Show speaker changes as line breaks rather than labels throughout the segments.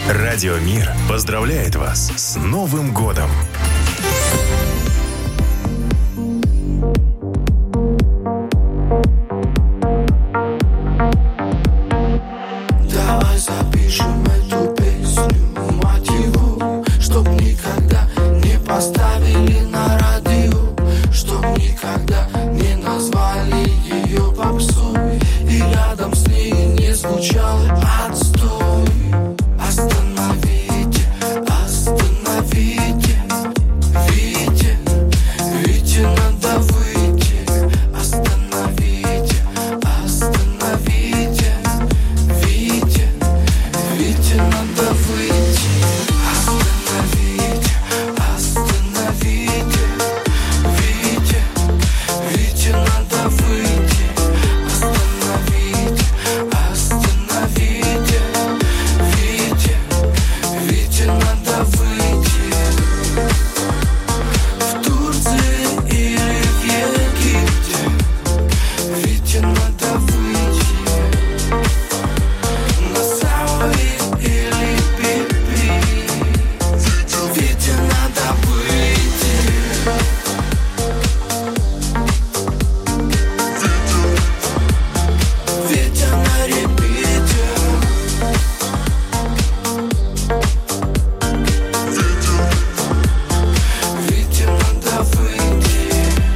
Радио Мир поздравляет вас с Новым годом!
Давай запишем эту песню, мать его, чтоб никогда не поставили на радио, чтоб никогда не назвали ее попсой, и рядом с ней не звучал отстой. Остановите, остановите, Вите, Вите надо выйти. Остановите, остановите, Вите, Вите надо выйти. Остановите, остановите, Вите, Вите надо выйти. Остановите, остановите, Вите, Вите надо выйти. В Турции или в Египте, Вите надо выйти. На Сауи или Пипи, Вите надо выйти. Витя на репите. Вите надо выйти.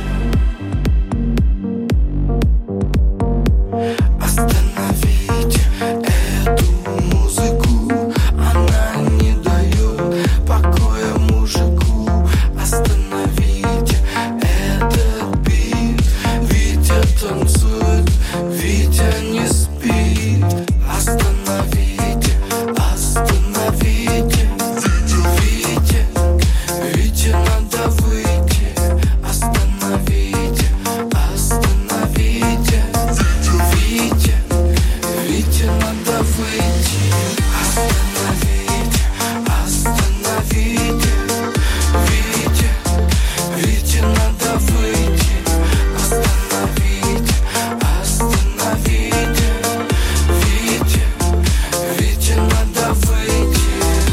Остановите эту музыку, она не дает покоя мужику. Остановите этот бит, Витя танцует, Витя не спит. Остановите, остановите, Вите, Вите надо выйти. Остановите, остановите, Вите, Вите надо выйти. Остановите, остановите, Вите, Вите надо выйти. Остановите, остановите, Вите, Вите надо выйти.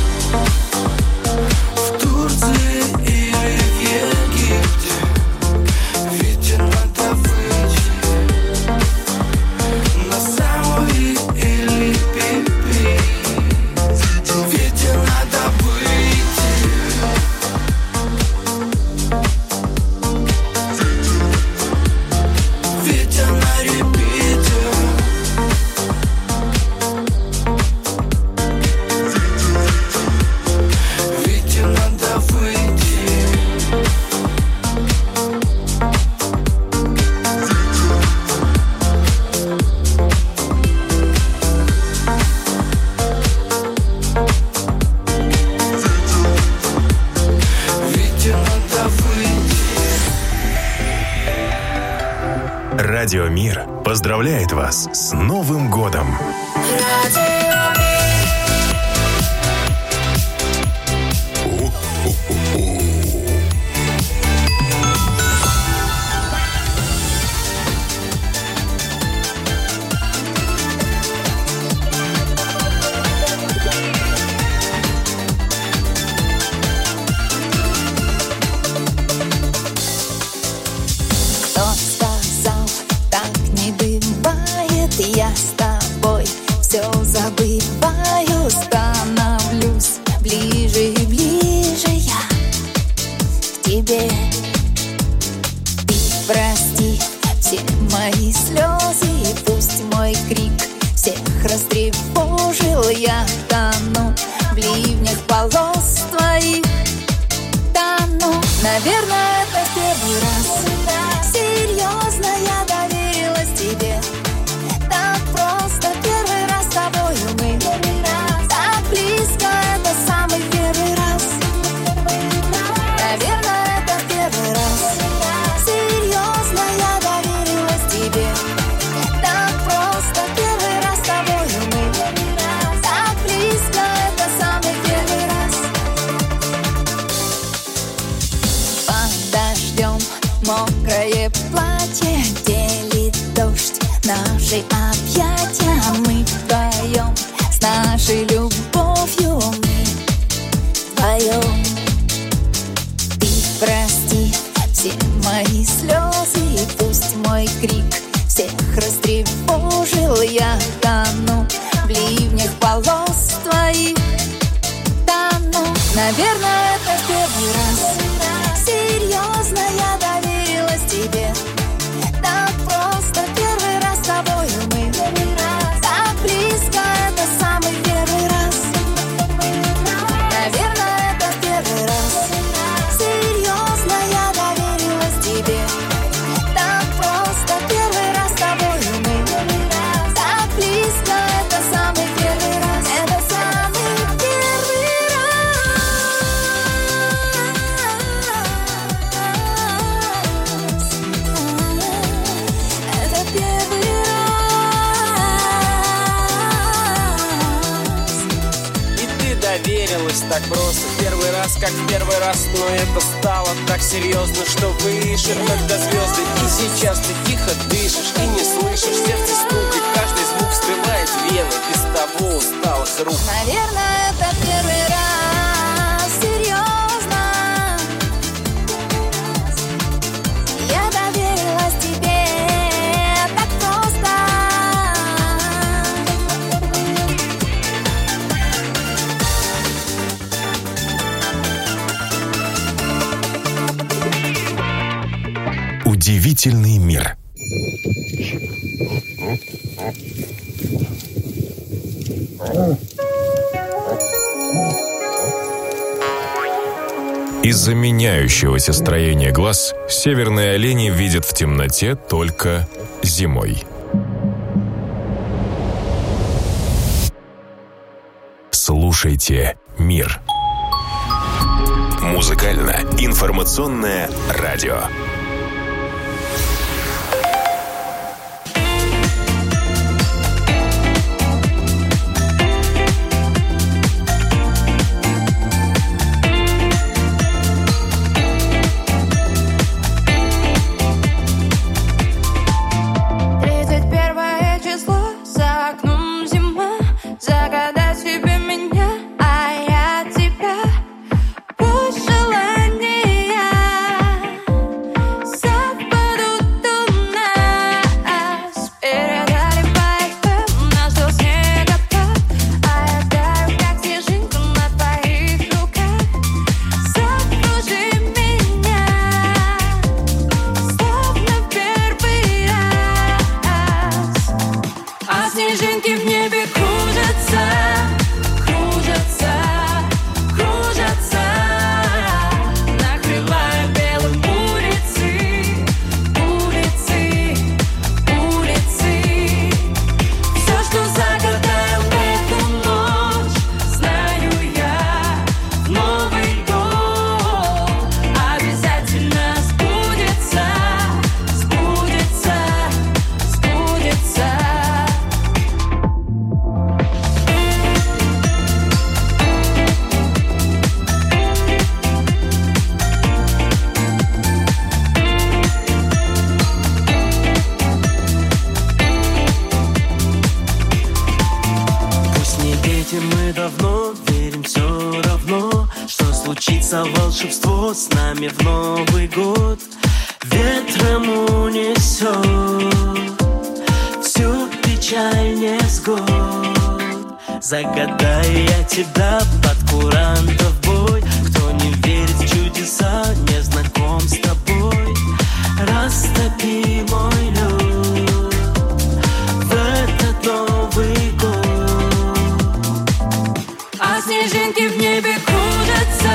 В Турции или в Египте, Вите надо выйти. На Сауи или Пипи, Вите надо выйти. Витя на репите. Вите надо выйти. Вите надо выйти.
Радио Мир поздравляет вас с Новым годом!
Кто сказал, так не бывает? Я с тобой все забываю, становлюсь ближе и ближе я к тебе. Ты прости все мои слезы, и пусть мой крик всех растревожил. Я тону в ливнях полос твоих, тону. Наверное, это в первый раз. Серьезно, я доверилась тебе. Так просто первый раз с тобою мы. Так близко, это самый первый раз. Наверное, это в первый раз. Серьезно, я доверилась тебе. Так просто первый раз с тобою мы. Так близко, это самый первый раз. Под дождем мокрое платье делит дождь наши объятия. Мы вдвоем с нашей любовью
доверилась так просто. Первый раз, как в первый раз, но это стало так серьезно, что выше, когда звезды. И сейчас ты тихо дышишь и не слышишь сердце стук, и каждый звук скрывает вены без того усталых рук.
Наверное, это первый раз, серьезно. Я доверилась тебе так просто.
Удивительный мир. Из-за меняющегося строения глаз северные олени видят в темноте только зимой. Слушайте мир. Музыкально-информационное радио.
Волшебство с нами в Новый год ветром унесет всю печаль невзгод. Загадаю я тебя под курантов бой. Кто не верит в чудеса, не знаком с тобой. Растопи мой лед в этот Новый год.
А снежинки в небе кружатся.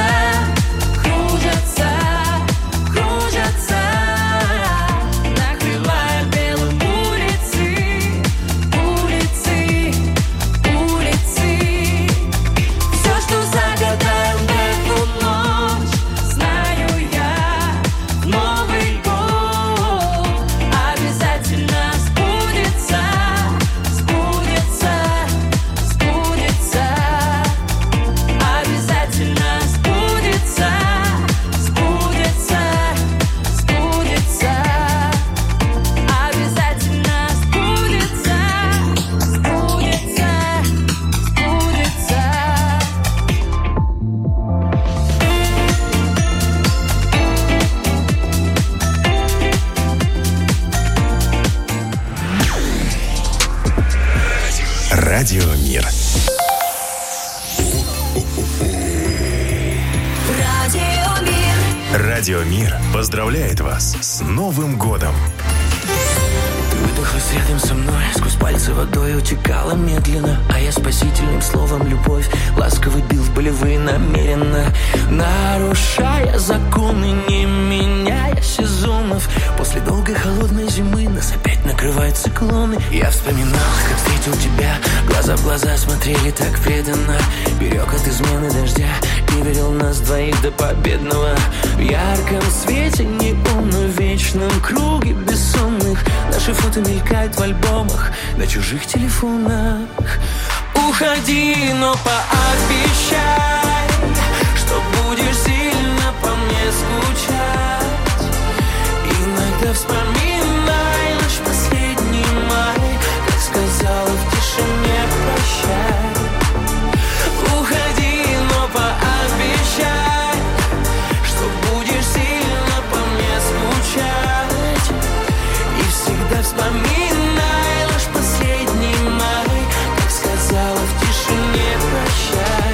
Радио Мир. Радио Мир поздравляет вас с Новым годом.
Ты выдохлась рядом со мной, сквозь пальцы водой утекала медленно, а я спасительным словом любовь ласково бил в болевые намеренно, нарушая законы, не меняя сезонов. После долгой холодной зимы нас опять накрывают циклоны. Я вспоминал, как встретил тебя, глаза в глаза смотрели так преданно. Берег от измены дождя и верил нас двоих до победного. В ярком свете неумно, в вечном круге бессонных наши фото мелькают в альбомах на чужих телефонах. Уходи, но пообещай, что будешь сильно по мне скучать. Иногда вспоминай наш последний май, как сказала в тишине прощай. Уходи, но пообещай, что будешь сильно по мне скучать. И всегда вспоминай наш последний май, как сказала в тишине прощай.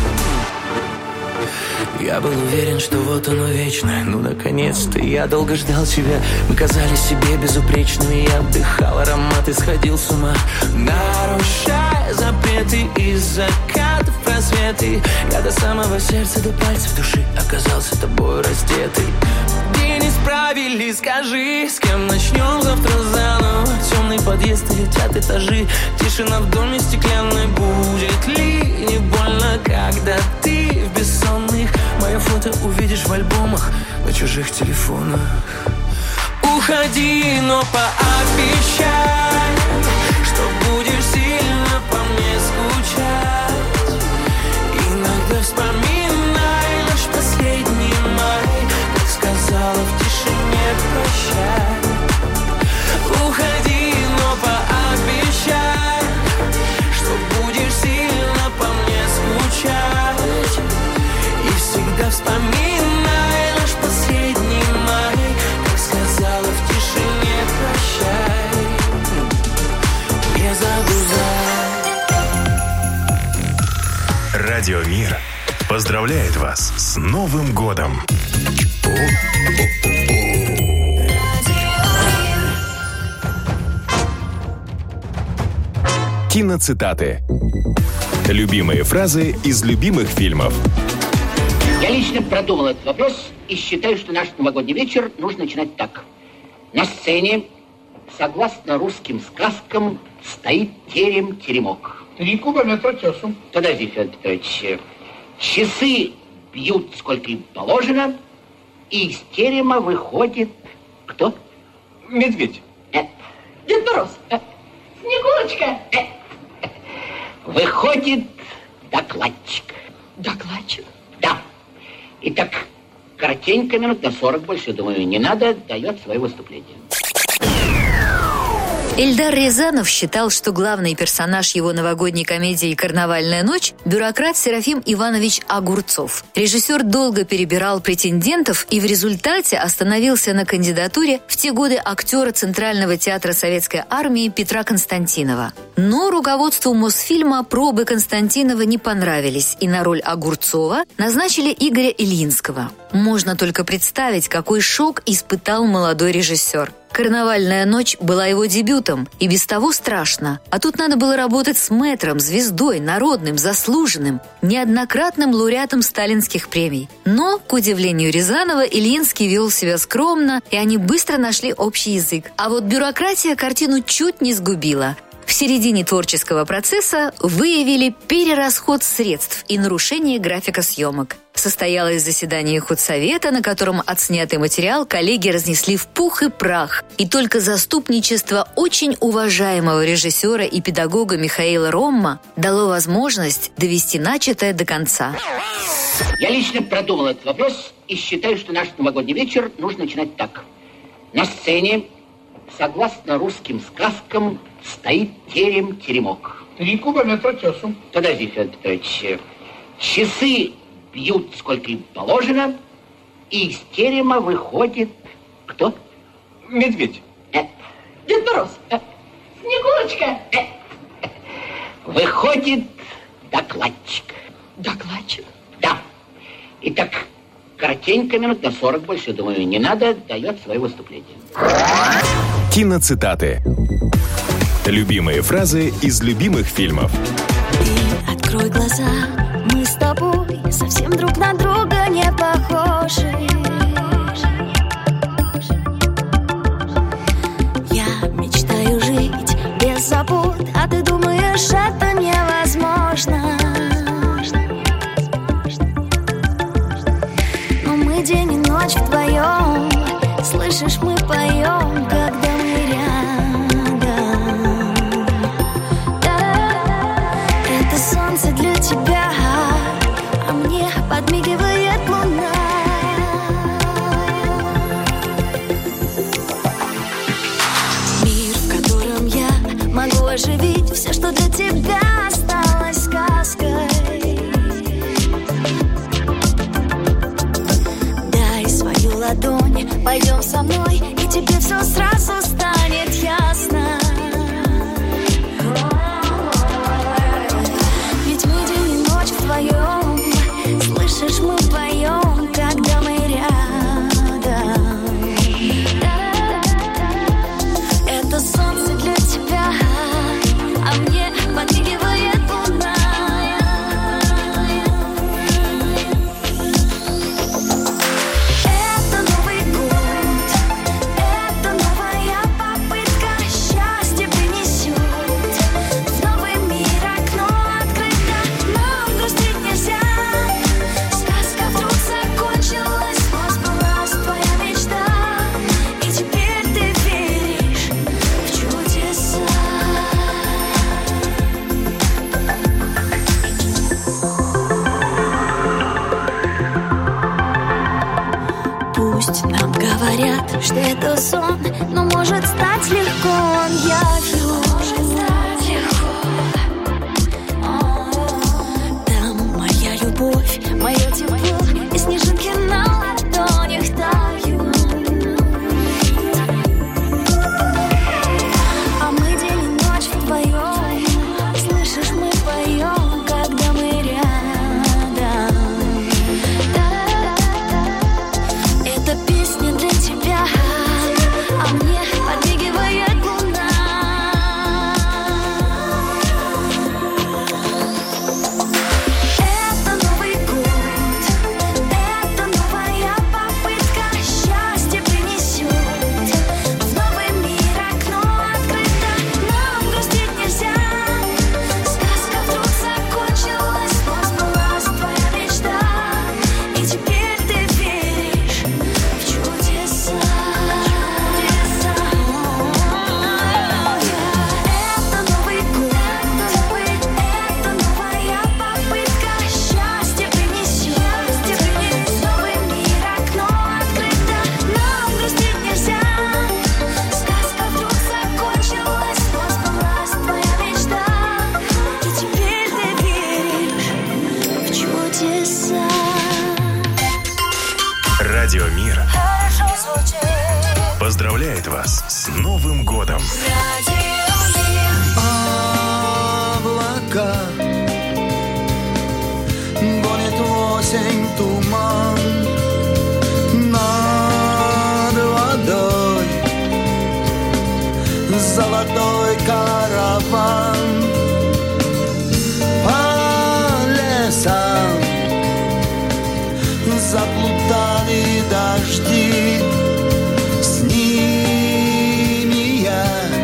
Я был уверен, что вот оно вечное. Ну, наконец-то, я долго ждал тебя. Мы казались себе безупречными. Я вдыхал аромат и сходил с ума, нарушая запреты из закатов просветы. Я до самого сердца, до пальцев души оказался тобой раздетый. День исправили, скажи, с кем начнем завтра заново? Темный подъезд и летят этажи. Тишина в доме стеклянной. Будет ли не больно, когда ты в бессонных? Мое фото увидишь в альбомах на чужих телефонах. Уходи, но пообещай, что будешь сильно по мне скучать. Иногда вспоминай наш последний май, как сказала в тишине прощай. Уходи, но пообещай, что будешь сильно по мне скучать. И всегда вспоминай наш последний май, как сказала в тишине прощай. Не забывай.
Радио Мир поздравляет вас с Новым годом! Киноцитаты. Любимые фразы из любимых фильмов.
Я лично продумал этот вопрос и считаю, что наш новогодний вечер нужно начинать так. На сцене, согласно русским сказкам, стоит терем-теремок.
3 кубометра часу.
Подожди, Федор Петрович. Часы бьют, сколько им положено, и из терема выходит кто?
Медведь.
Дед Мороз.
Снегурочка.
Выходит докладчик.
Докладчик?
Да. Итак, коротенько, минут на 40 больше, думаю, не надо, дает свое выступление.
Эльдар Рязанов считал, что главный персонаж его новогодней комедии «Карнавальная ночь» – бюрократ Серафим Иванович Огурцов. Режиссер долго перебирал претендентов и в результате остановился на кандидатуре в те годы актера Центрального театра Советской Армии Петра Константинова. Но руководству Мосфильма пробы Константинова не понравились, и на роль Огурцова назначили Игоря Ильинского. Можно только представить, какой шок испытал молодой режиссер. «Карнавальная ночь» была его дебютом, и без того страшно. А тут надо было работать с мэтром, звездой, народным, заслуженным, неоднократным лауреатом сталинских премий. Но, к удивлению Рязанова, Ильинский вел себя скромно, и они быстро нашли общий язык. А вот бюрократия картину чуть не сгубила. В середине творческого процесса выявили перерасход средств и нарушение графика съемок. Состоялось заседание худсовета, на котором отснятый материал коллеги разнесли в пух и прах. И только заступничество очень уважаемого режиссера и педагога Михаила Ромма дало возможность довести начатое до конца.
Я лично продумал этот вопрос и считаю, что наш новогодний вечер нужно начинать так. На сцене, согласно русским сказкам, стоит терем-теремок.
3 кубометра часу.
Подожди, Федор Петрович. Часы бьют, сколько им положено, и из терема выходит кто?
Медведь.
Дед Мороз. Снегурочка.
Выходит докладчик.
Докладчик?
Да. Итак, коротенько, минут на 40 больше, думаю, не надо, дает свое выступление.
Киноцитаты. Любимые фразы из любимых фильмов.
Ты открой глаза, мы с тобой совсем друг на друга не похожи. Я мечтаю солнце для тебя, а мне подмигивает луна. Мир, в котором я могу оживить все, что для тебя осталось сказкой. Дай свою ладонь, пойдем со мной, и тебе все сразу станет ясно. Ведь мы день и ночь вдвоем, слышишь, мы поем, когда мы рядом. Это солнце для тебя, а мне подмигивает луна. Это Новый год, это новая попытка, счастье принесет. В новый мир окно открыто, нам грустить нельзя. Сказка вдруг закончилась, но сбылась твоя мечта, и теперь ты веришь в чудеса. Пусть нам говорят, что это сон, но может стать легко он явью. Там моя любовь, мое тепло, и снежинки на ладонях тают. А мы день и ночь вдвоем, слышишь, мы поем, когда мы рядом. Это песня для тебя, а мне подмигивает луна. Это Новый год, это новая попытка, счастье принесет. В новый мир окно открыто, нам грустить нельзя. Сказка вдруг закончилась, но сбылась твоя мечта, и теперь ты веришь в чудеса. Это Новый год, это новая попытка, счастье принесет. В новый мир окно открыто, нам грустить нельзя. Сказка вдруг закончилась, но сбылась твоя мечта, и теперь ты веришь в чудеса.
Радио Мир
Хорошо звучит
поздравляет вас с Новым годом.
Радио Мир.
Облака гонит в осень туман над водой, золотой караван по лесам заплутали дожди. С ними я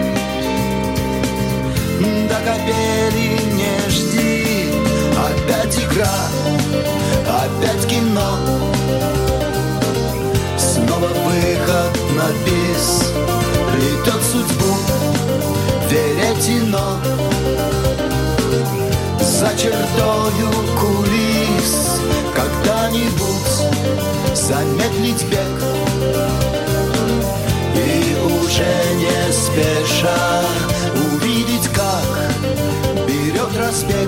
до капели не жди. Опять игра, опять кино, снова выход на бис. Плетет судьбу веретено за чертою кулис. Когда-нибудь замедлить бег и уже не спеша увидеть, как берет разбег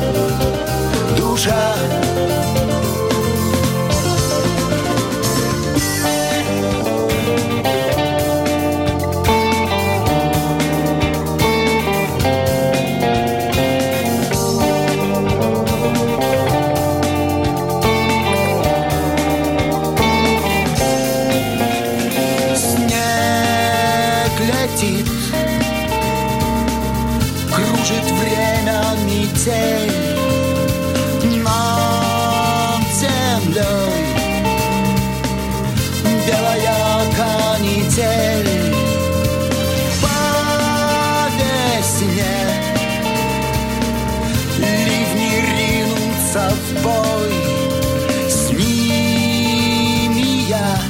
душа. Кружит время метель над землей, белая канитель по весне. Ливни ринутся в бой, с ними я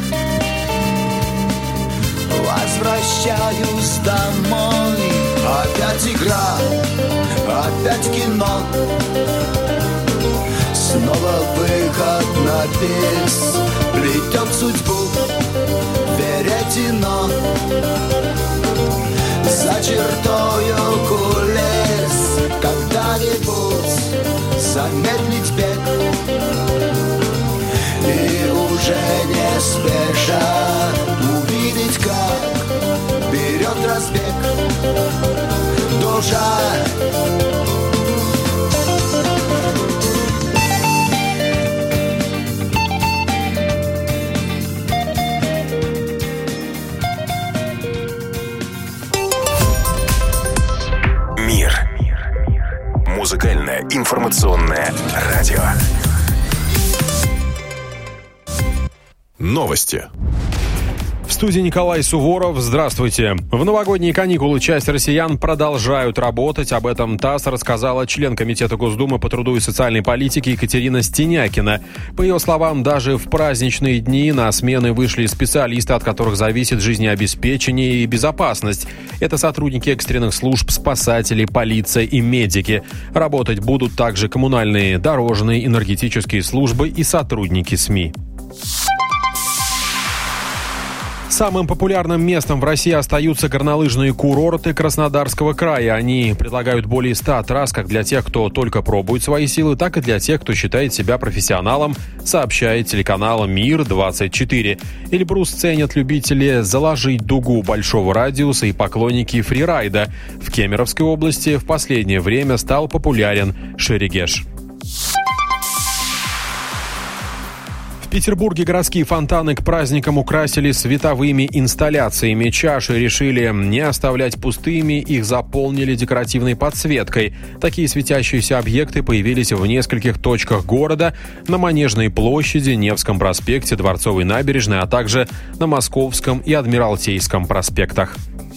возвращаюсь домой. Опять игра, опять кино. Снова выход на бис, плетет судьбу веретено. За чертою кулис когда-нибудь замедлить бег и уже не спеша увидеть, как берет разбег душа.
Музыкальное информационное радио. Новости.
В студии Николай Суворов. Здравствуйте. В новогодние каникулы часть россиян продолжают работать. Об этом ТАСС рассказала член Комитета Госдумы по труду и социальной политике Екатерина Стенякина. По ее словам, даже в праздничные дни на смены вышли специалисты, от которых зависит жизнеобеспечение и безопасность. Это сотрудники экстренных служб, спасатели, полиция и медики. Работать будут также коммунальные, дорожные, энергетические службы и сотрудники СМИ. Самым популярным местом в России остаются горнолыжные курорты Краснодарского края. Они предлагают более 100 трасс как для тех, кто только пробует свои силы, так и для тех, кто считает себя профессионалом, сообщает телеканал «Мир-24». Эльбрус ценят любители заложить дугу большого радиуса и поклонники фрирайда. В Кемеровской области в последнее время стал популярен Шерегеш. В Петербурге городские фонтаны к праздникам украсили световыми инсталляциями. Чаши решили не оставлять пустыми, их заполнили декоративной подсветкой. Такие светящиеся объекты появились в нескольких точках города: на Манежной площади, Невском проспекте, Дворцовой набережной, а также на Московском и Адмиралтейском проспектах.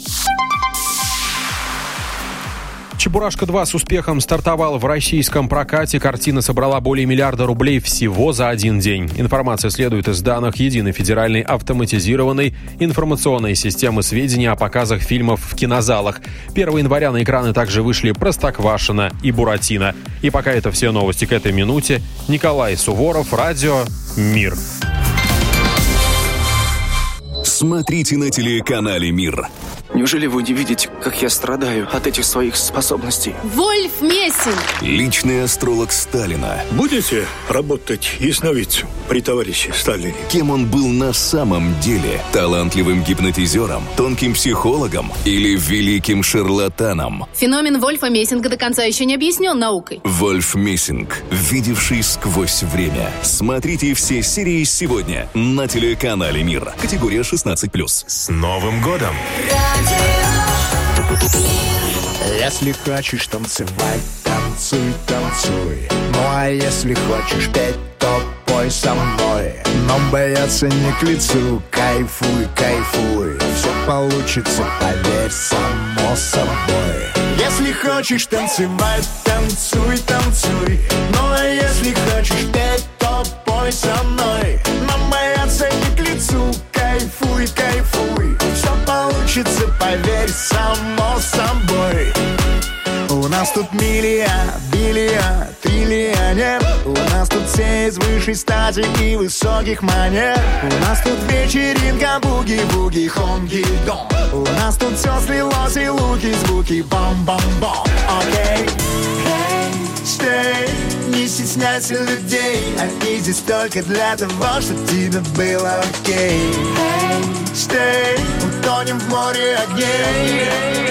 «Чебурашка-2» с успехом стартовала в российском прокате. Картина собрала более миллиарда рублей всего за один день. Информация следует из данных Единой федеральной автоматизированной информационной системы сведений о показах фильмов в кинозалах. 1 января на экраны также вышли «Простоквашино» и «Буратино». И пока это все новости к этой минуте. Николай Суворов, радио «Мир».
Смотрите на телеканале «Мир».
Неужели вы не видите, как я страдаю от этих своих способностей?
Вольф Мессинг!
Личный астролог Сталина.
Будете работать ясновидцем при товарище Сталине?
Кем он был на самом деле? Талантливым гипнотизером, тонким психологом или великим шарлатаном?
Феномен Вольфа Мессинга до конца еще не объяснен наукой.
Вольф Мессинг. Видевший сквозь время. Смотрите все серии сегодня на телеканале «Мир». Категория 16+.
С Новым годом!
Если хочешь танцевать, танцуй, танцуй. Ну а если хочешь петь, то пой со мной. Но бояться не к лицу, кайфуй, кайфуй. Все получится, поверь, само собой. Если хочешь танцевать, танцуй, танцуй. Ну а если хочешь петь, то пой со мной. Но бояться не к лицу, кайфуй, кайфуй. Все получится, поверь, само собой. У нас тут миллиард, биллиард, триллионер. У нас тут все из высшей стати и высоких манер. У нас тут вечеринка, буги-буги, хонги-дон. У нас тут все слилось и луки, звуки, бам-бам-бам. Окей, stay, не стесняйся людей. Они здесь только для того, чтобы тебе было окей. Stay, утонем в море огней.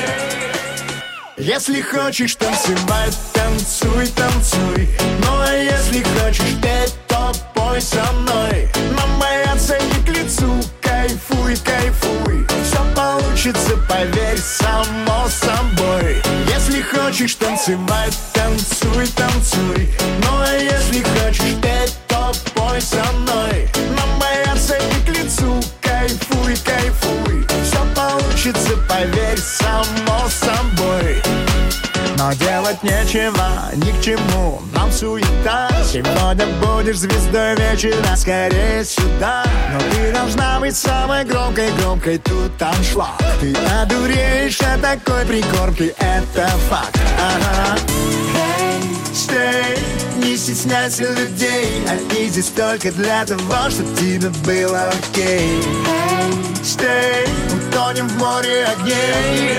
Если хочешь танцевать, танцуй, танцуй. Ну а если хочешь петь, то пой со мной. Но бояться не к лицу, кайфуй, кайфуй. Все получится, поверь, само собой. Если хочешь танцевать, танцуй, танцуй. Ну а если хочешь петь, то пой со мной. Но бояться не к лицу, кайфуй, кайфуй. Все получится, поверь, само собой. Но делать делать нечего, ни к чему нам суета. Сегодня будешь звездой вечера, скорее сюда. Но ты должна быть самой громкой тут аншлаг. Ты одуреешь от такой прикормки, это факт. Ага. Hey, stay, не стесняйся людей, они здесь только для того, чтобы тебе было окей. Hey, stay, утонем в море огней.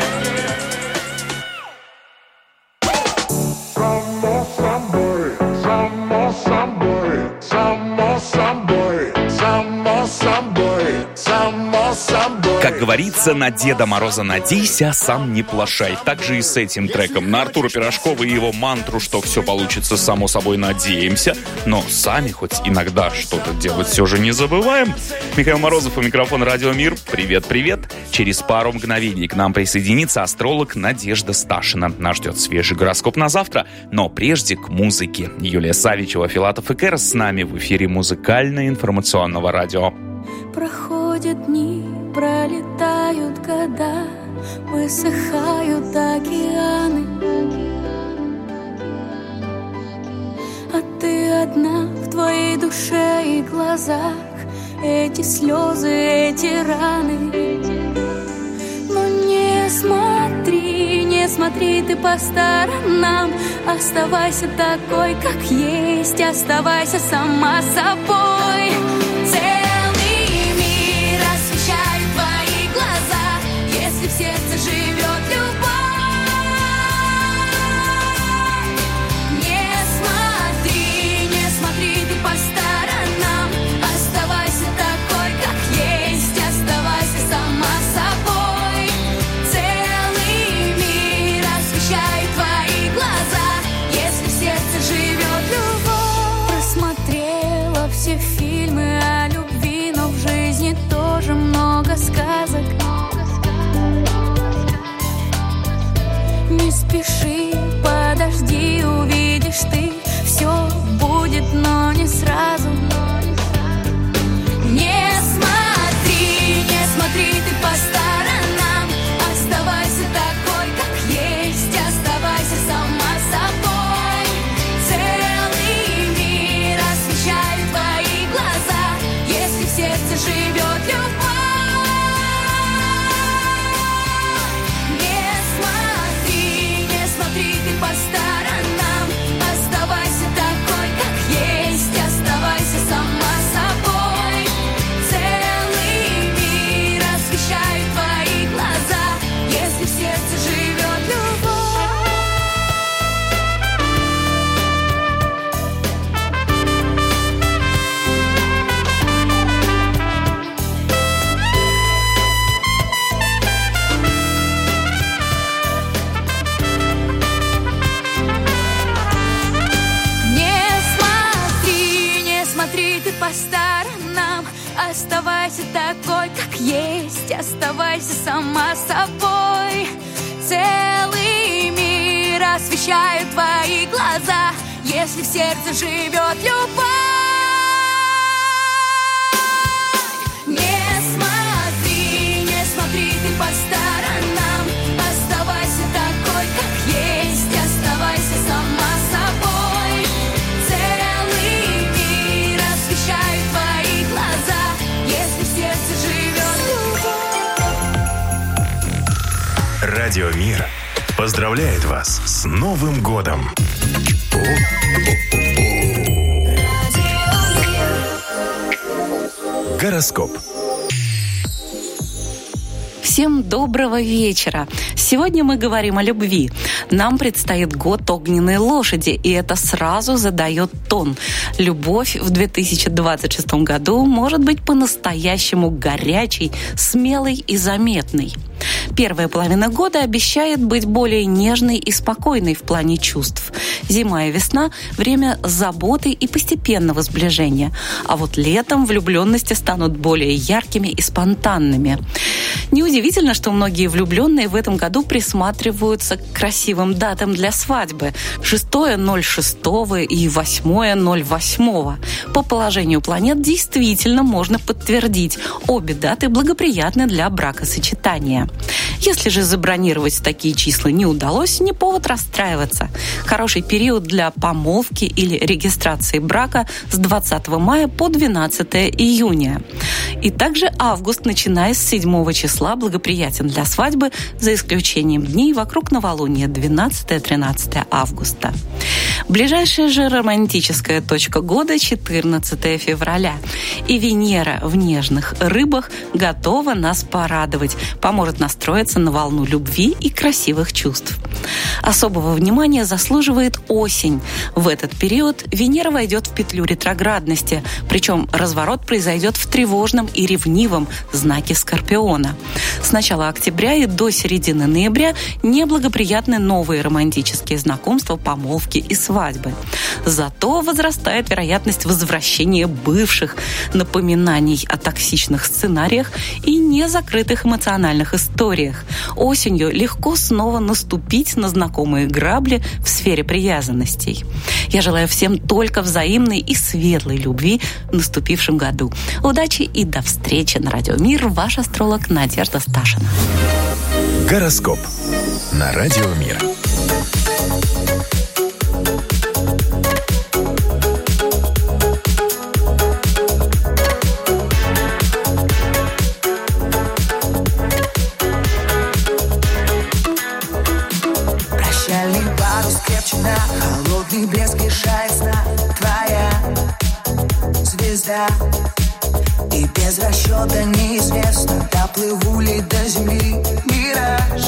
Как говорится, на Деда Мороза надейся, а сам не плашай. Так же и с этим треком. На Артура Пирожкова и его мантру, что все получится само собой, надеемся. Но сами хоть иногда что-то делать все же не забываем. Михаил Морозов, у микрофона Радио Мир. Привет-привет. Через пару мгновений к нам присоединится астролог Надежда Сташина. Нас ждет свежий гороскоп на завтра. Но прежде к музыке. Юлия Савичева, Филатов и Кэр с нами в эфире музыкально-информационного радио.
Проходят дни, пролетают года, высыхают океаны, а ты одна в твоей душе и глазах. Эти слезы, эти раны. Но не смотри ты по сторонам. Оставайся такой, как есть, оставайся сама собой. В сердце живет любовь. Не смотри ты по сторонам. Оставайся такой, как есть, оставайся сама собой. Целый мир освещает твои глаза, если в сердце живет любовь. Просмотрела все фильмы о любви, но в жизни тоже много сказок. Не спеши, подожди, увидишь ты, все будет, но не сразу. Не смотри ты по сторонам. Оставайся такой, как есть, оставайся сама собой. Целый мир освещает твои глаза, если в сердце живет любовь. Смотри ты по сторонам. Оставайся такой, как есть, оставайся сама собой. Целый мир освещает твои глаза, если в сердце живет по сторонам. Оставайся такой, как есть, оставайся сама собой. Целый мир освещает твои глаза, если в сердце живет любовь. Не смотри ты по сторонам. Оставайся такой, как есть, оставайся сама собой. Целый мир освещает твои глаза, если в сердце живет любовь.
Радио Мир поздравляет вас с Новым годом! Гороскоп.
Всем доброго вечера. Сегодня мы говорим о любви. Нам предстоит год огненной лошади, и это сразу задает тон. Любовь в 2026 году может быть по-настоящему горячей, смелой и заметной. Первая половина года обещает быть более нежной и спокойной в плане чувств. Зима и весна – время заботы и постепенного сближения. А вот летом влюбленности станут более яркими и спонтанными. Неудивительно, что многие влюбленные в этом году присматриваются к красивым датам для свадьбы. 6.06 и 8.08. По положению планет действительно можно подтвердить, обе даты благоприятны для бракосочетания. Если же забронировать такие числа не удалось, не повод расстраиваться. Хороший период для помолвки или регистрации брака с 20 мая по 12 июня. И также август, начиная с 7 числа, благоприятен для свадьбы, за исключением дней вокруг новолуния 12-13 августа. Ближайшая же романтическая точка года – 14 февраля. И Венера в нежных рыбах готова нас порадовать, поможет настроиться на волну любви и красивых чувств. Особого внимания заслуживает осень. В этот период Венера войдет в петлю ретроградности, причем разворот произойдет в тревожном и ревнивом знаке Скорпиона. С начала октября и до середины ноября неблагоприятны новые романтические знакомства, помолвки и свадьбы. Зато возрастает вероятность возвращения бывших, напоминаний о токсичных сценариях и незакрытых эмоциональных историях. Осенью легко снова наступить на знакомые грабли в сфере привязанностей. Я желаю всем только взаимной и светлой любви в наступившем году. Удачи и до встречи на Радио Мир. Ваш астролог Надежда Сташина.
Гороскоп на Радио Мир.
Прощальный парус крепчина, холодный блеск лишает сна. Твоя звезда, и без расчета неизвестно, доплыву ли до земли. Мираж,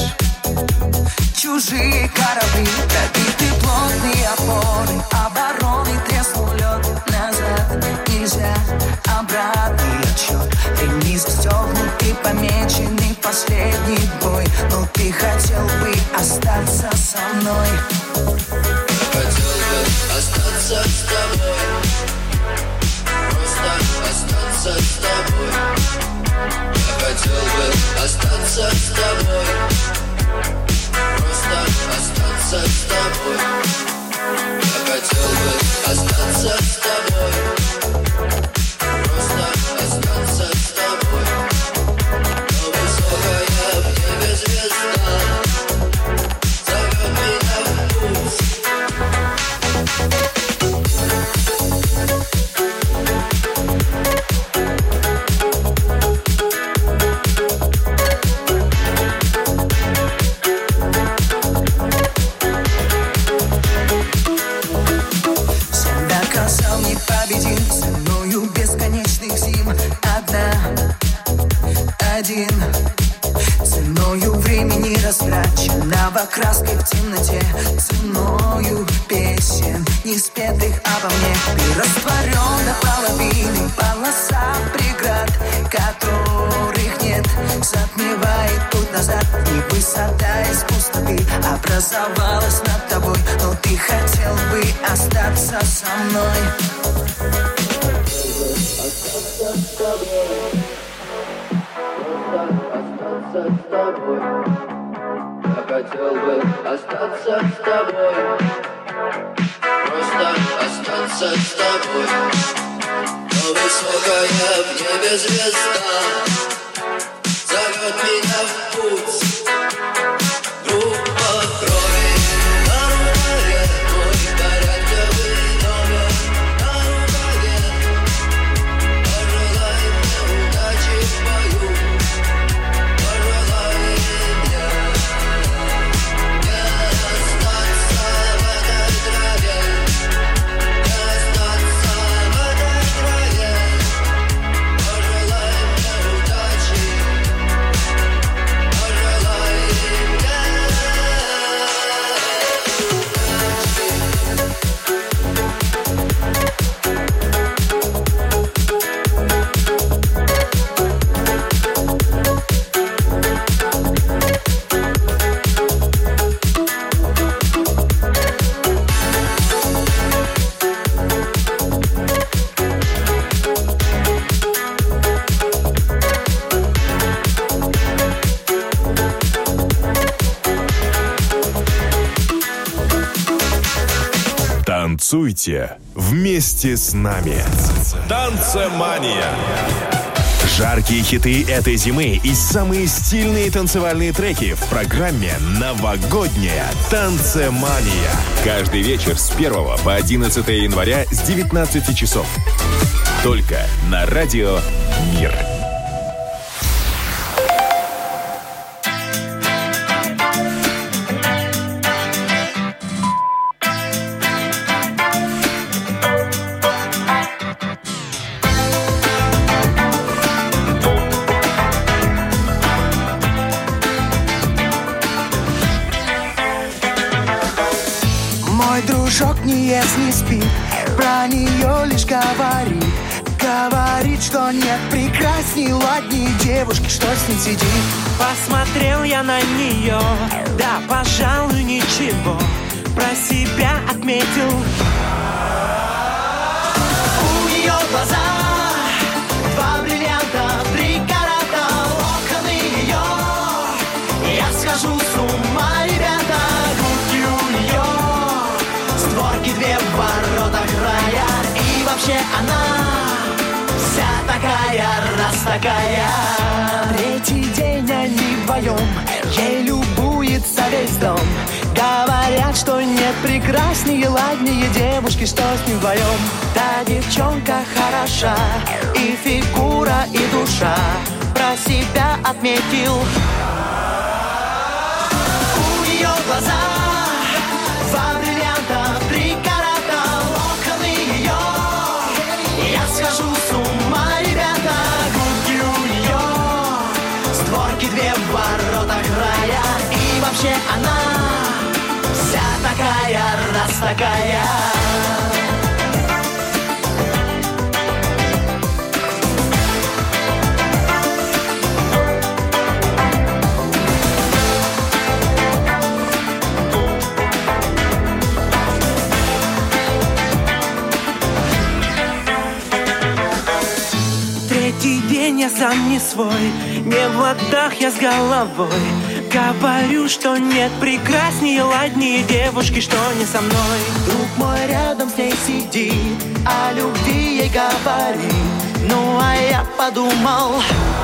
чужие корабли, пробиты плотные опоры, обороны треснул лед. Назад нельзя, обратный отсчет. Ремни застегнуты, помеченный последний бой. Но ты хотел бы остаться со мной.
Хотел бы остаться с тобой, просто остаться с тобой. Я хотел бы остаться с тобой, просто остаться с тобой. Я хотел бы остаться с тобой, просто остаться с тобой. Но высокая в небе звезда зовет меня в путь.
Ценою бесконечных зим. Один. Ценою времени растраченного краской в темноте. Ценою песен, не спетых обо мне. Ты растворен до половины, полоса преград, которых нет, затмевает путь назад. И высота из пустоты образовалась над тобой. Но ты хотел бы остаться со мной.
Остаться с тобой, просто остаться с тобой. Я хотел бы остаться с тобой, просто остаться с тобой. Но высокая в небе звезда зовет меня в путь. Группа крови на рукаве, мой порядковый номер на рукаве. Пожелай мне удачи в бою, пожелай мне не остаться в этой траве, не остаться в этой траве. Пожелай мне удачи, пожелай.
Танцуйте вместе с нами. Танцемания. Жаркие хиты этой зимы и самые стильные танцевальные треки в программе «Новогодняя танцемания». Каждый вечер с 1 по 11 января с 19 часов. Только на Радио Мир.
Не ест, не спит, про нее лишь говорит. Говорит, что нет прекрасней, ладней девушки, что с ним сидит.
Посмотрел я на нее, да, пожалуй, ничего. Про себя отметил.
У нее глаза, два бриллианта, 3 карата, локоны ее. Я схожу с ума, ребята, губки у нее. Створки 2 в воротах рая. И вообще она вся такая, раз такая. Третий день они вдвоем, ей любуется весь дом. Говорят, что нет прекраснее, ладнее девушки, что с ним вдвоем. Та девчонка хороша, и фигура, и душа. Про себя отметил. У нее глаза, 2 бриллианта, 3 карата, локоны ее. Я схожу с ума, ребята, губки у нее. Створки 2 в воротах рая. И вообще она вся такая, раз такая.
Я сам не свой, не в ладах я с головой. Говорю, что нет прекраснее, ладнее девушки, что не со мной.
Друг мой рядом с ней сидит, о любви ей говорит. Ну а я подумал,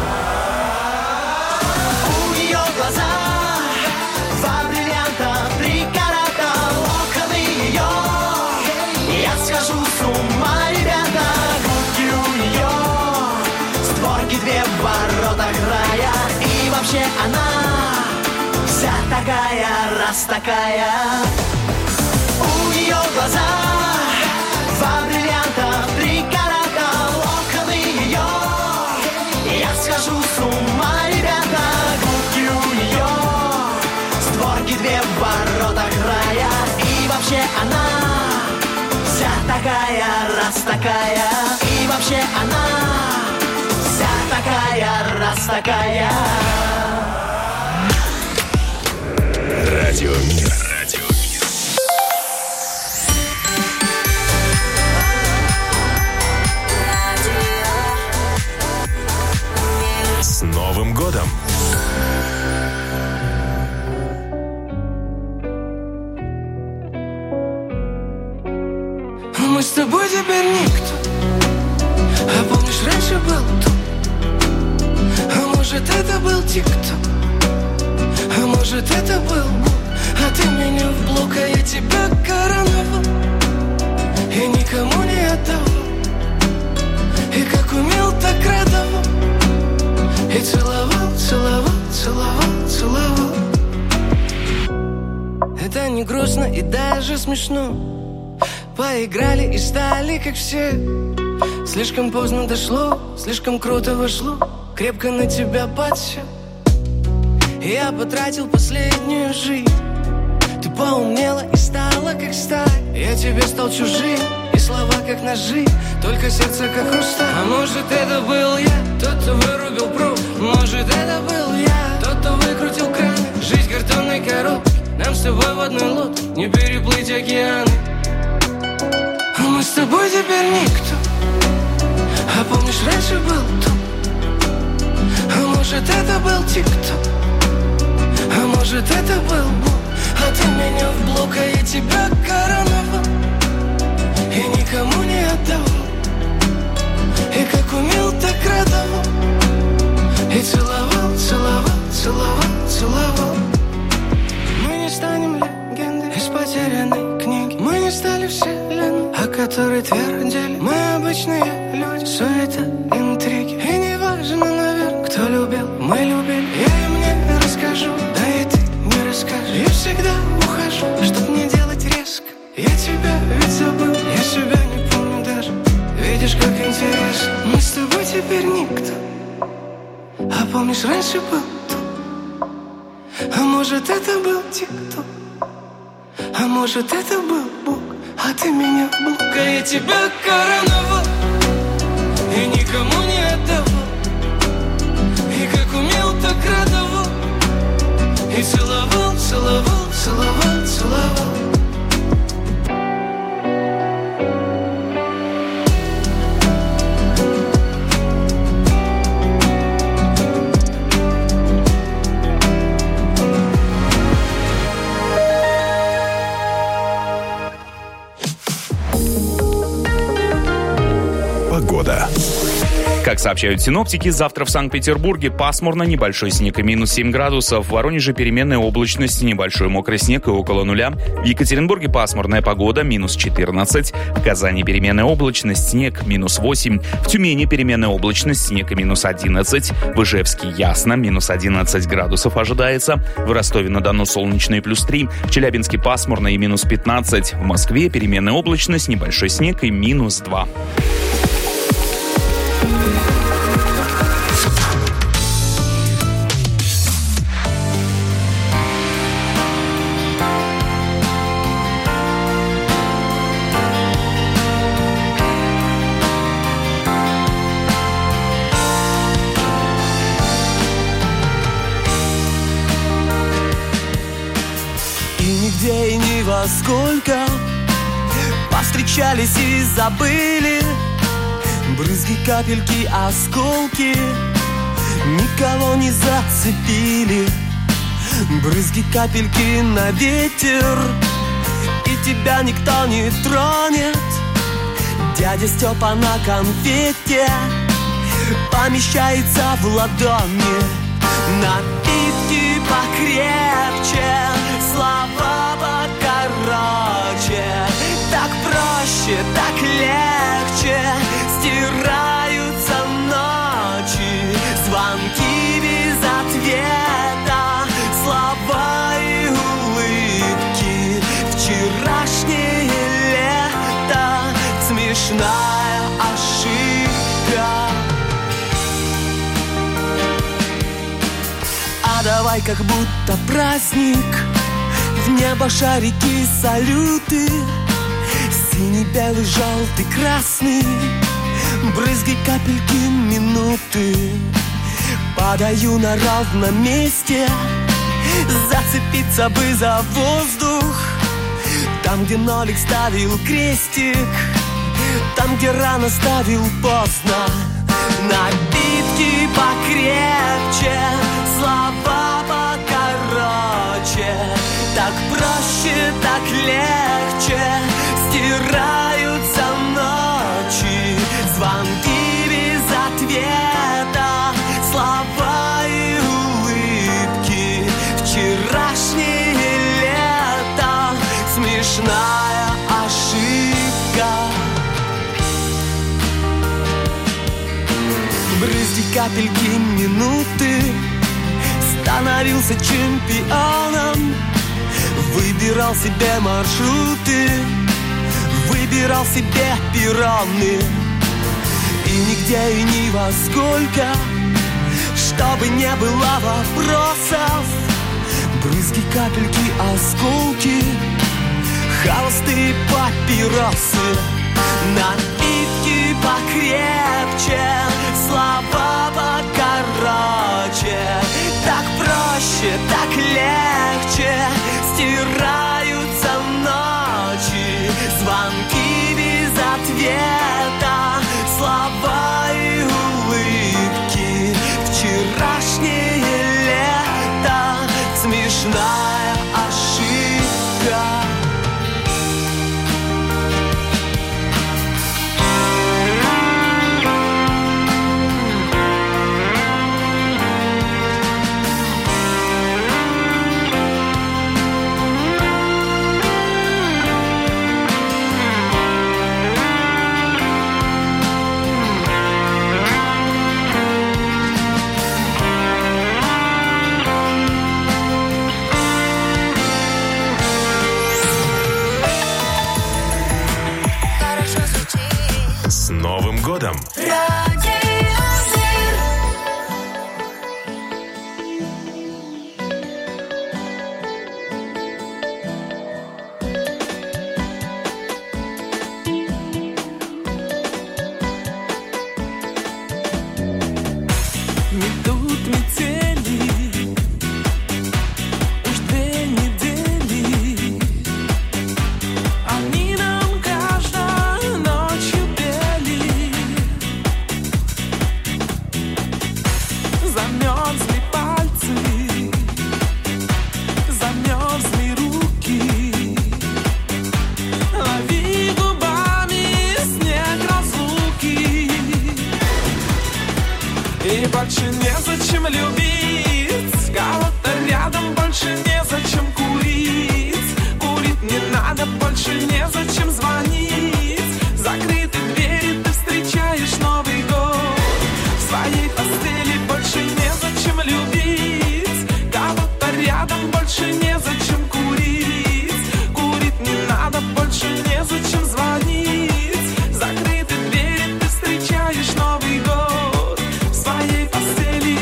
у нее глаза, 2 бриллианта, 3 карата, локоны ее. Я схожу с ума, ребята, губки у нее. Створки 2 в воротах рая. И вообще она вся такая, раз такая. У нее глаза, 2 бриллианта, 3 карата, локоны ее. Я схожу с ума, ребята, губки у нее. Створки 2 в воротах рая. И вообще она вся такая, раз такая. И вообще она вся такая, раз такая.
Радио Мир. С Новым годом!
Мы с тобой теперь никто. А помнишь, раньше был тут? А может, это был тик-ток? А может, это был Бог? А ты меня в блок, а я тебя короновал. И никому не отдавал. И как умел, так радовал. И целовал, целовал, целовал, целовал. Это не грустно и даже смешно. Поиграли и стали как все. Слишком поздно дошло, слишком круто вошло. Крепко на тебя подсел. Я потратил последнюю жизнь. Ты поумнела и стала как сталь. Я тебе стал чужим, и слова как ножи, только сердце как хрусталь. А может, это был я, тот, кто вырубил пруд. Может, это был я, тот, кто выкрутил кран. Жизнь картонной коробки, нам с тобой в одной лодке не переплыть океаны. А мы с тобой теперь никто. А помнишь, раньше был тут? А может, это был тик-ток? А может, это был Бог? А ты меня в блок, а я тебя короновал.
которые твердили: мы обычные люди, суета, интриги. И не важно, наверное, кто любил, мы любили. Я им не расскажу, да и ты не расскажешь. Я всегда ухожу, чтоб не делать резко. Я тебя ведь забыл, я себя не помню даже. Видишь, как интересно, мы с тобой теперь никто. А помнишь, раньше был тут? А может, это был ТикТок? А может, это был Бог? А ты меня Бог. А я тебя короновал и никому не отдавал. И как умел, так радовал. И целовал, целовал, целовал, целовал.
Как сообщают синоптики, завтра в Санкт-Петербурге пасмурно, небольшой снег и минус 7 градусов. В Воронеже переменная облачность, небольшой мокрый снег и около нуля. В Екатеринбурге пасмурная погода, минус 14. В Казани переменная облачность, снег, минус 8. В Тюмени переменная облачность, снег и минус 11. В Ижевске ясно, минус 11 градусов ожидается. В Ростове-на-Дону солнечно и плюс 3. В Челябинске пасмурно и минус 15. В Москве переменная облачность, небольшой снег и минус 2.
И ни во сколько повстречались и забыли. Брызги, капельки, осколки никого не зацепили. Брызги, капельки на ветер, и тебя никто не тронет. Дядя Степа на конфете помещается в ладони. Напитки покрепче, слова покороче. Так проще, так легче стираются ночи. Звонки без ответа, слова и улыбки. Вчерашнее лето, смешная ошибка. А давай как будто праздник, в небо шарики, салюты. Синий, белый, желтый, красный, брызги, капельки, минуты. Падаю на ровном месте, зацепиться бы за воздух. Там, где нолик ставил крестик, там, где рано ставил поздно. Напитки покрепче, слова покороче. Так проще, так легче стираются ночи. Звонки без ответа, слова и улыбки. Вчерашнее лето, смешная ошибка. Брызги, капельки, минуты. Становился чемпионом, выбирал себе маршруты, выбирал себе перроны. И нигде и ни во сколько, чтобы не было вопросов. Брызги, капельки, осколки, холосты, папиросы. Напитки покрепче, слова покороче. Так проще, так легче стираются ночи. Звонки без ответа, слова и улыбки. Вчерашнее лето, смешная ошибка.
С Новым годом!
Метут метели, уж 2 недели. Они нам каждой ночью пели. Замерзли пальцы, замерзли руки. Лови губами снег разлуки. И больше незачем любить кого-то рядом, больше незачем курить. Курить не надо, больше незачем звонить. Закрыты двери, ты встречаешь Новый год в своей постели. Больше незачем любить кого-то рядом, больше незачем курить. Курить не надо, больше незачем звонить. Закрыты двери, ты встречаешь Новый год в своей постели.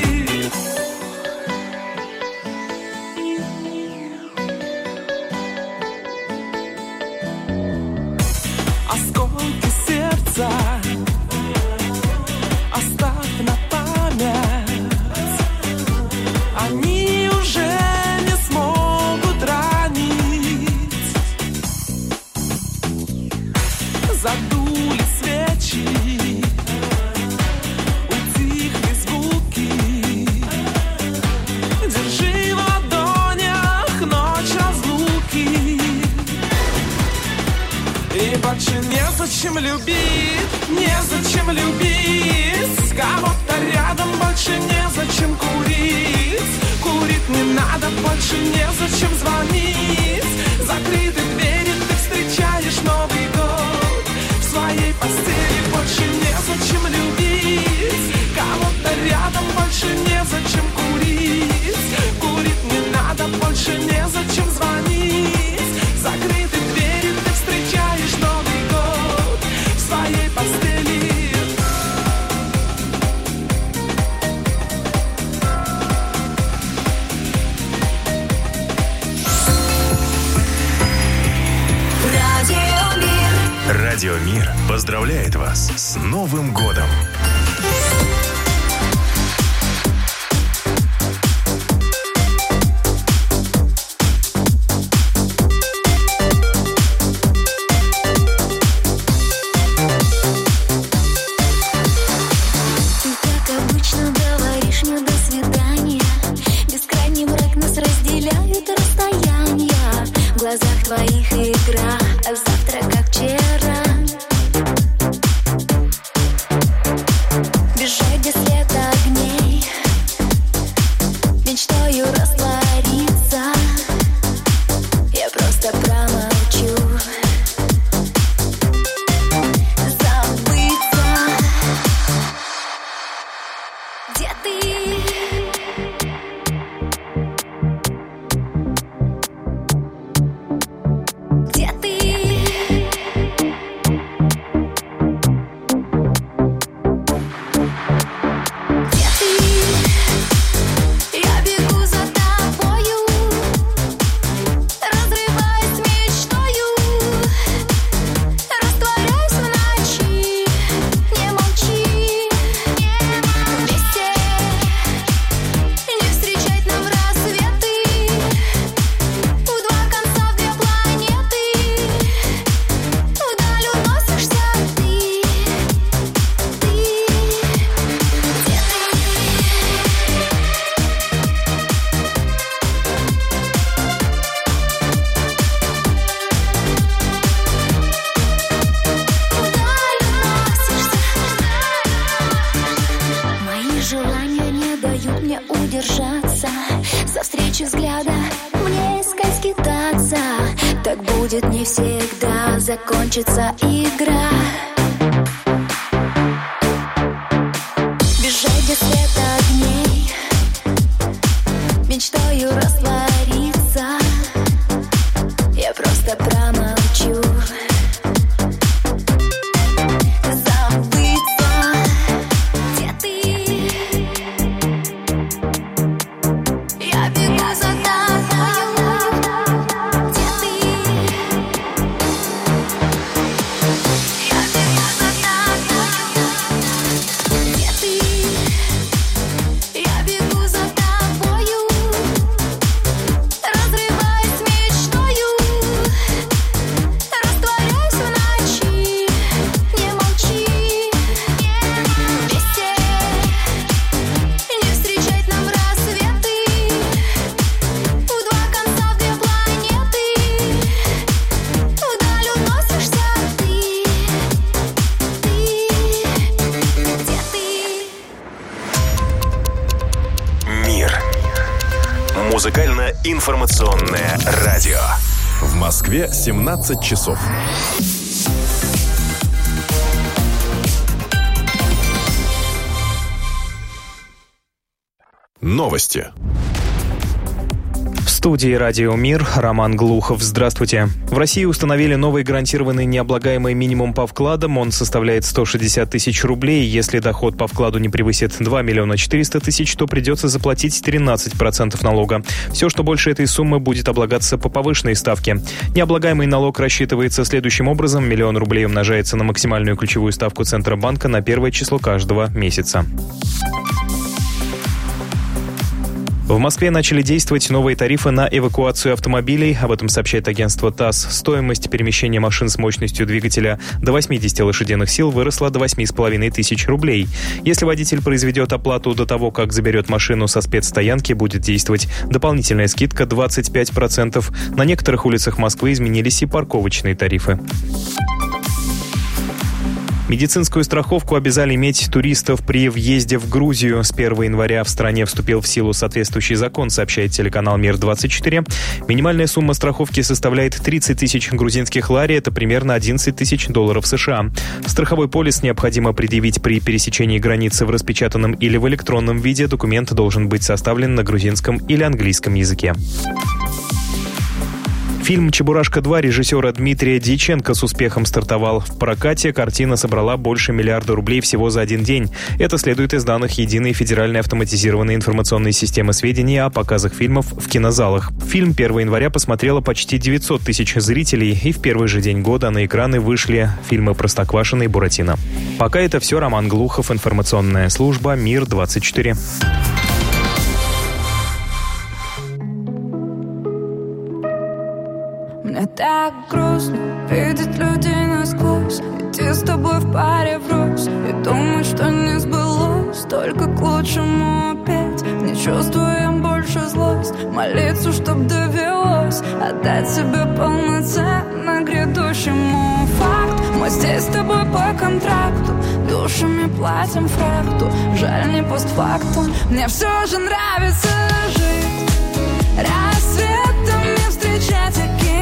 Осколки сердца оставь на память. Они уже не смогут ранить. Задули свечи, утихли звуки. Держи в ладонях ночь разлуки. И больше незачем любить, незачем любить кого-то рядом, больше незачем курить. Курить не надо, больше незачем звонить. Закрыты двери, ты встречаешь Новый год в своей постели. Больше незачем любить кого-то рядом, больше незачем курить. Курить не надо, больше незачем звонить. Закрыты двери, ты встречаешь Новый год в своей постели.
Радио Мир поздравляет вас с Новым годом!
Ты, как обычно, говоришь мне до свидания. Бескрайний мрак нас разделяют расстояния. В глазах твоих игра, а завтра как вчера. Бежать без света огней, мечтаю раствориться. Я просто промолчу. Забыться. Где ты? Где ты? Где ты? Я бегу за тобою, разрываясь мечтою, растворяюсь в ночи. Не молчи, вместе не встречать нам рассветы. В два конца, в две планеты, вдаль уносишься ты. Где ты? Мои желания не дают мне удержаться. За встречи взгляда мне искать скитаться. Так будет не всегда, закончится игра. Бежать без света огней, мечтаю раствориться. Я просто промолчу.
Музыкально-информационное радио. В Москве 17 часов. Новости.
В студии «Радио Мир» Роман Глухов. Здравствуйте. В России установили новый гарантированный необлагаемый минимум по вкладам. Он составляет 160 тысяч рублей. Если доход по вкладу не превысит 2 миллиона 400 тысяч, то придется заплатить 13% налога. Все, что больше этой суммы, будет облагаться по повышенной ставке. Необлагаемый налог рассчитывается следующим образом. 1 миллион рублей умножается на максимальную ключевую ставку Центробанка на первое число каждого месяца. В Москве начали действовать новые тарифы на эвакуацию автомобилей. Об этом сообщает агентство ТАСС. Стоимость перемещения машин с мощностью двигателя до 80 лошадиных сил выросла до 8,5 тысяч рублей. Если водитель произведет оплату до того, как заберет машину со спецстоянки, будет действовать дополнительная скидка 25%. На некоторых улицах Москвы изменились и парковочные тарифы. Медицинскую страховку обязали иметь туристов при въезде в Грузию. С 1 января в стране вступил в силу соответствующий закон, сообщает телеканал «Мир-24». Минимальная сумма страховки составляет 30 тысяч грузинских лари, это примерно 11 тысяч долларов США. Страховой полис необходимо предъявить при пересечении границы в распечатанном или в электронном виде. Документ должен быть составлен на грузинском или английском языке. Фильм «Чебурашка 2» режиссера Дмитрия Дьяченко с успехом стартовал в прокате. Картина собрала больше миллиарда рублей всего за один день. Это следует из данных Единой федеральной автоматизированной информационной системы сведений о показах фильмов в кинозалах. Фильм 1 января посмотрело почти 900 тысяч зрителей, и в первый же день года на экраны вышли фильмы «Простоквашино» и «Буратино». Пока это все. Роман Глухов, информационная служба «Мир-24».
Мне так грустно видеть людей насквозь, идти с тобой в паре врозь и думать, что не сбылось, только к лучшему опять. Не чувствуем больше злость, молиться, чтоб довелось отдать себе полноценно грядущему факт. Мы здесь с тобой по контракту, душами платим фракту, жаль не постфактум. Мне все же нравится жить, рассветом не встречать океан.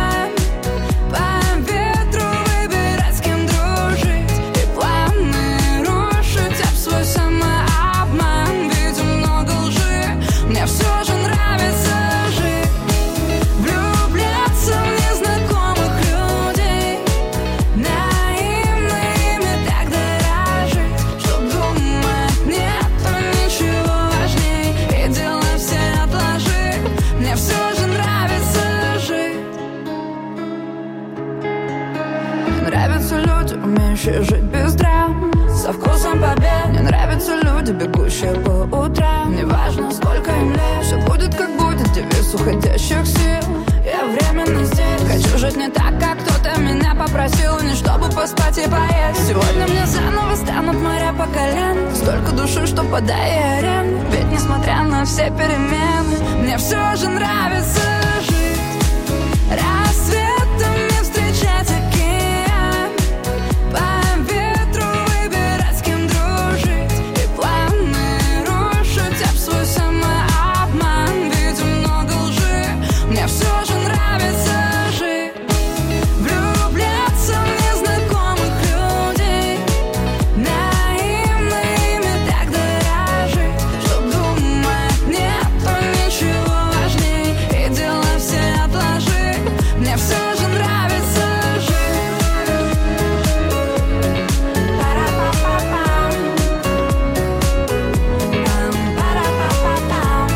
Мне все же нравится жить, влюбляться в незнакомых людей, наивно ими так дорожить, чтоб думать нету ничего важней, и дела все отложить. Мне все же нравится жить. Мне нравятся люди, умеющие жить без драм, со вкусом побед. Мне нравятся люди, бегущие по утрам. Неважно, сколько им лет, все будет как будет, девиз уходящих сил. Я временно здесь, хочу жить не так, как кто-то меня попросил, не чтобы поспать и поесть. Сегодня мне заново станут моря по колено, столько души, что подай аренду. Ведь несмотря на все перемены, мне все же нравится жить, рассветом не встречать океан, по ветру выбирать, с кем дружить, и планы рушить об свой самообман. Ведь много лжи, мне все же нравится жить, влюбляться в незнакомых людей, наивно ими так дорожить, чтоб думать нету ничего важней, и дела все отложить. Мне все же нравится жить. Пара-па-па-пам. Пам-пара-па-па-пам.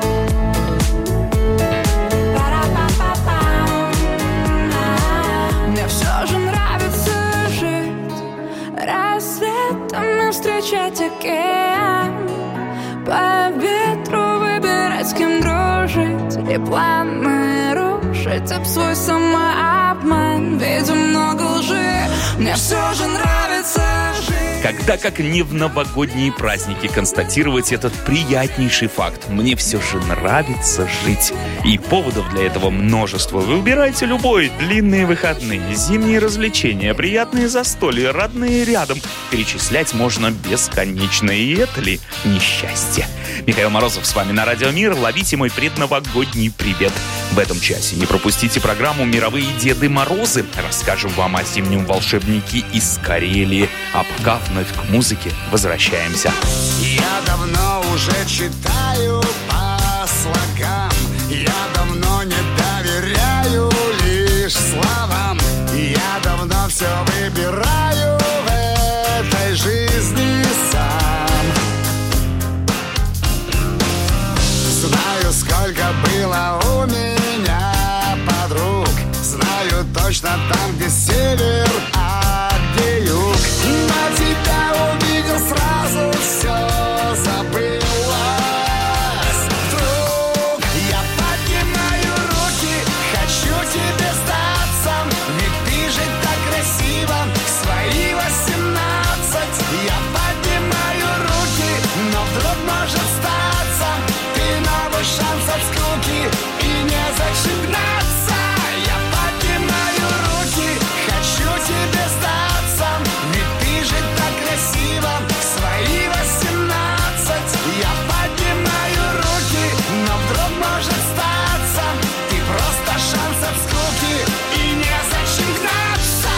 Пара-па-па-пам. Мне все же нравится жить, рассветом не встречать океан, по ветру выбирать, с кем дружить, и планы рушить об свой самообман. Ведь много лжи, мне все же нравится жить.
Когда, как не в новогодние праздники, констатировать этот приятнейший факт? Мне все же нравится жить. И поводов для этого множество. Вы выбирайте любой. Длинные выходные, зимние развлечения, приятные застолья, родные рядом. Перечислять можно бесконечно. И это ли несчастье? Михаил Морозов с вами на Радио Мир. Ловите мой предновогодний привет. В этом часе не пропустите программу «Мировые Деды Морозы». Расскажем вам о зимнем волшебнике из Карелии. А пока вновь к музыке возвращаемся.
Я давно уже читаю по слогам. Я давно не доверяю лишь словам. Я давно все выбираю в этой жизни сам. Знаю, сколько было у меня подруг. Знаю точно там, где север, а где юг. На тебя увидел, сразу все забылось. Вдруг я поднимаю руки, хочу тебе сдаться. Ведь ты же так красиво, в свои 18. Я поднимаю руки, но вдруг может статься. Ты новый шанс от скуки, и незачем гнаться. Я поднимаю руки, хочу тебе сдаться. Ведь ты же так красиво, в свои 18. Я поднимаю руки, но вдруг может статься. Ты просто шанс от скуки, и незачем гнаться.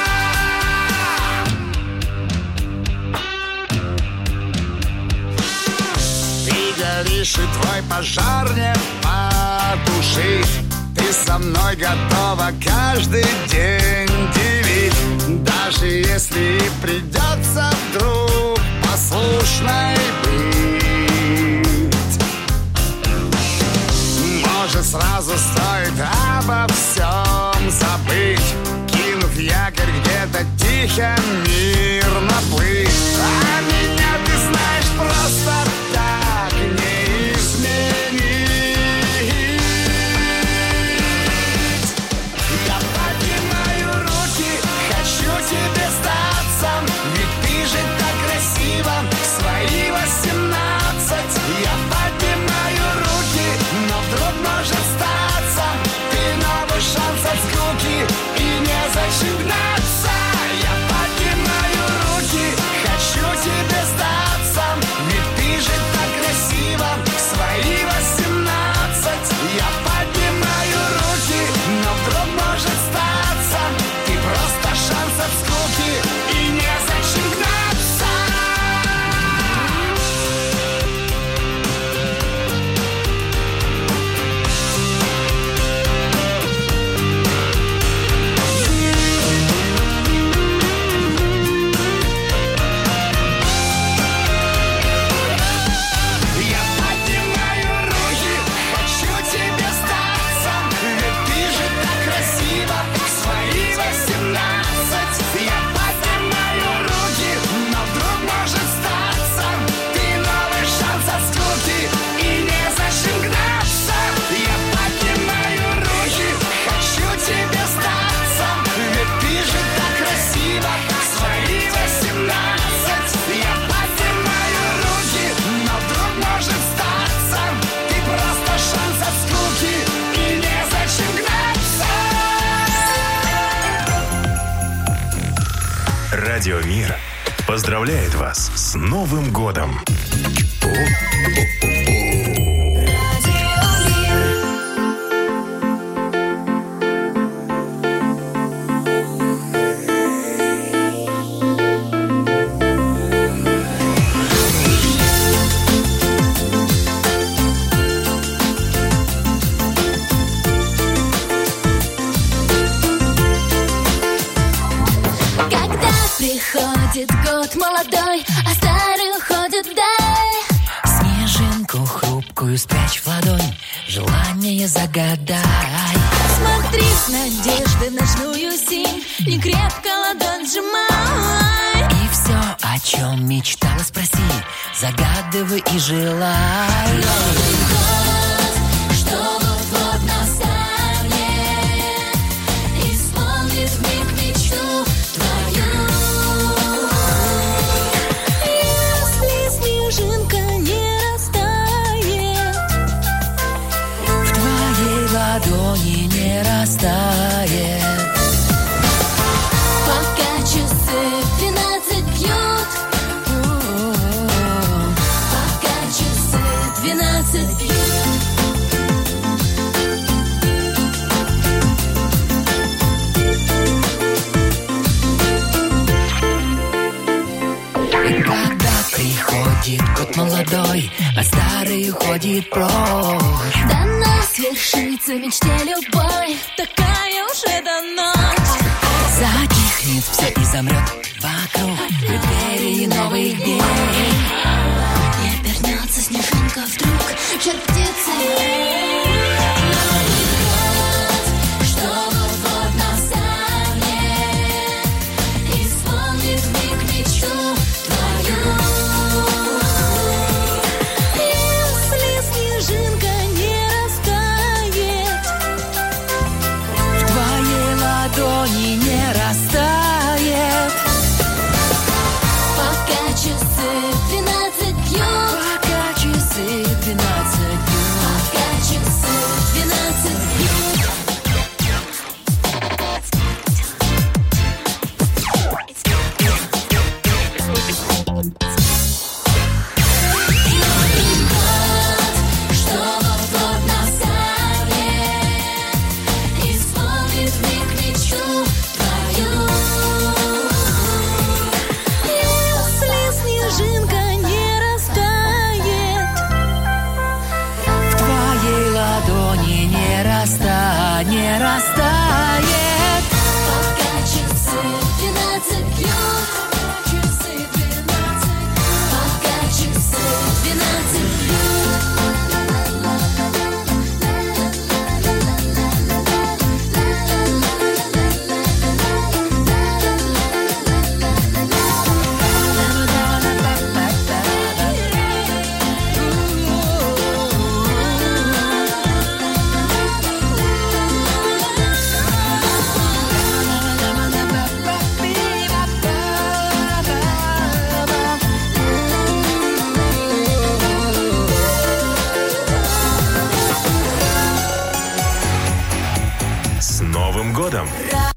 Ты горишь, и твой пожар не потушить. Ты со мной готова каждый день делить. Даже если и придется вдруг послушной быть. Может, сразу стоит обо всем забыть, кинув якорь где-то тихо, мирно плыть. А меня, ты знаешь, просто так не изменить. Я поднимаю руки, хочу тебе сдаться. Ведь ты же так красиво, в свои 18. Я поднимаю руки, но вдруг может статься. Ты новый шанс от скуки, и незачем гнаться. Я поднимаю руки, хочу тебе сдаться. Ведь ты же так красиво, в свои 18. Я поднимаю руки, но вдруг может статься. Ты просто шанс от скуки, и незачем гнаться. Я поднимаю руки, хочу тебе сдаться. Ведь ты же так красиво, в свои 18. Я поднимаю руки, но вдруг может статься. Ты новый шанс от скуки, и незачем гнаться. Я поднимаю руки, хочу тебе сдаться. Ведь ты же так красиво, в свои 18. Я поднимаю руки, но вдруг может статься. Ты просто шанс от скуки, и незачем гнаться.
Радио Мир поздравляет вас с Новым годом!
Когда приходит год молодой, а старый уходит вдаль.
Снежинку хрупкую спрячь в ладонь, желание загадай.
Смотри с надеждой в ночную синь, не крепко ладонь сжимай.
И все, о чем мечтала, спроси, загадывай и желай.
Новый год, что вот-вот настанет, исполнит вмиг мечту твою. 12 пьют.
Приходит год молодой, а старый уходит прочь.
До нас свершится в мечте любовь, такая уж эта ночь.
Затихнет все и замрет вокруг в преддверии новых дней.
И обернется снежинка вдруг в жар птицы.
Не растает.
Пока часы 12 бьют.
Пока часы 12 бьют.
Пока часы 12 бьют. Что вот-вот настанет, исполнит миг мечту.
Не растает.
Пока часы 12 бьют. Часы 12. Пока часы 12
С Новым годом!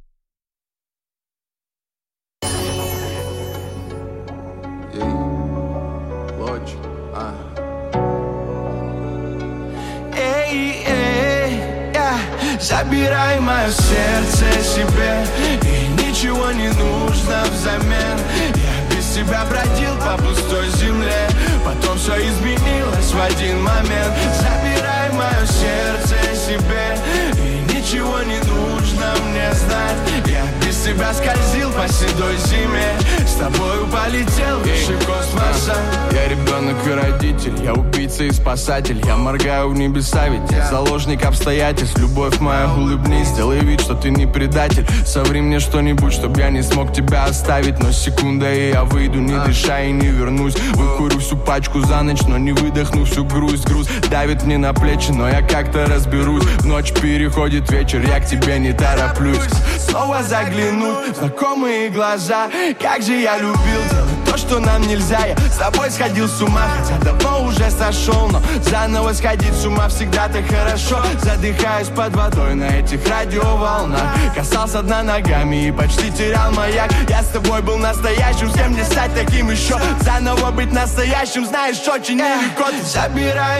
Забирай мое сердце себе, и ничего не нужно взамен. Я без тебя бродил по пустой земле, потом все изменилось в один момент. Забирай мое сердце себе, и ничего не нужно мне знать. Я без тебя скользил по седой зиме, с тобою полетел выше космоса. Я ребенок и родитель, я убийца и спасатель. Я моргаю в небеса, ведь я заложник обстоятельств. Любовь моя, улыбнись, сделай вид, что ты не предатель. Соври мне что-нибудь, чтоб я не смог тебя оставить. Но секунда, и я выйду, не дыша и не вернусь. Выкурю всю пачку за ночь, но не выдохну всю грусть. Груз давит мне на плечи, но я как-то разберусь. В ночь переходит вечер, я к тебе не тороплюсь. Снова заглянуть в знакомые глаза. Как же я любил делать то, что нам нельзя. Я с тобой сходил с ума, хотя давно уже сошел. Но заново сходить с ума всегда так хорошо. Задыхаюсь под водой на этих радиоволнах. Касался дна ногами и почти терял маяк. Я с тобой был настоящим, с кем мне стать таким еще? Заново быть настоящим, знаешь, очень нелегко. Ты забирай